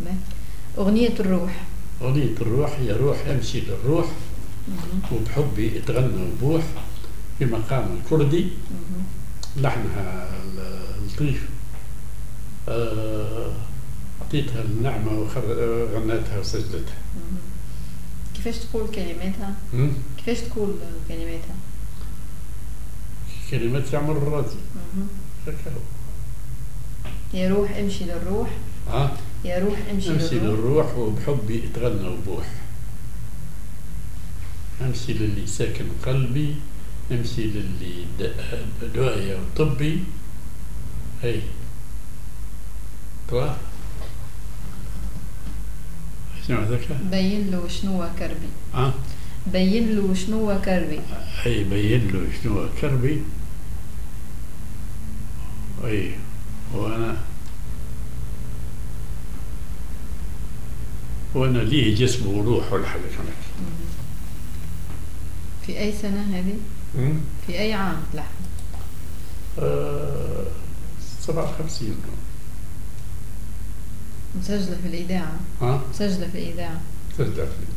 أغنية الروح. أغنية الروح: يا روح أمشي للروح وبحبي اتغنى وبوح، في مقام الكردي، لحنها لطيف، أعطيتها النعمة وغنيتها وسجلتها. كيفاش تقول كلماتها؟ كيفاش تقول كلماتها؟ كلمات عمر الرازي. يا روح امشي للروح. يا روح امشي للروح وبحبي اتغنى وبوح، امشي للي ساكن قلبي، امشي للي دعاية وطبي. هي طلع شنو هذاك؟ بين له شنو كربي. بين له شنو كربي. اي بين له شنو كربي. اي وانا ليه جسم وروح ولا حاجه كمان. في اي سنه هذه؟ في اي عام تلحن؟ 57. مسجله في الاذاعه. مسجله في الاذاعه. مسجله في الإذاعة.